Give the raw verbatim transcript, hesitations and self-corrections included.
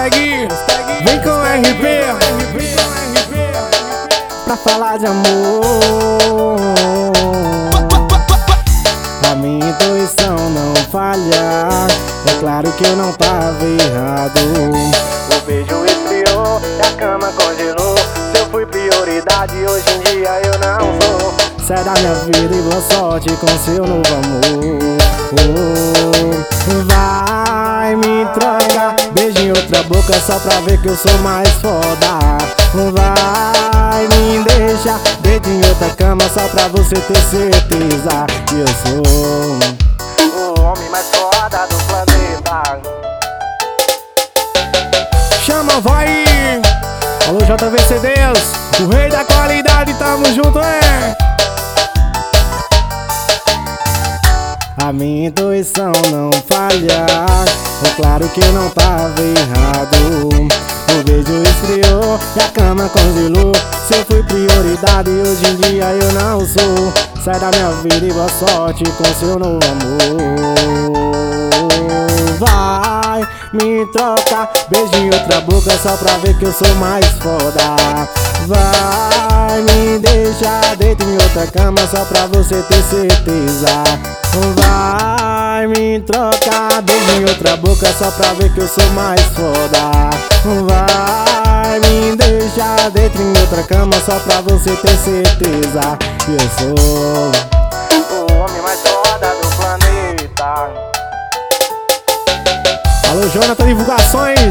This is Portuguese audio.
Hashtag vem com R P pra falar de amor. A minha intuição não falha, é claro que eu não tava errado. O beijo esfriou e a cama congelou. Se eu fui prioridade, hoje em dia eu não sou. Sai da minha vida e boa sorte com seu novo amor. Oh, vai me trocar, beijo em outra boca só pra ver que eu sou mais foda. Vai me deixar deito em outra cama só pra você ter certeza que eu sou o homem mais foda do planeta. Chama, vai! Alô J V C Deus, o rei da qualidade, tamo junto, é! A minha intuição não falha, é claro que eu não tava errado. O beijo esfriou e a cama congelou. Se eu fui prioridade, hoje em dia eu não sou. Sai da minha vida e boa sorte com seu novo amor. Vai me trocar, beijo em outra boca só pra ver que eu sou mais foda. Vai me deixar deito em outra cama só pra você ter certeza. Vai me trocar, beijo em outra boca só pra ver que eu sou mais foda. Vai me deixar dentro em outra cama só pra você ter certeza que eu sou o homem mais foda do planeta. Alô Jonathan Divulgações,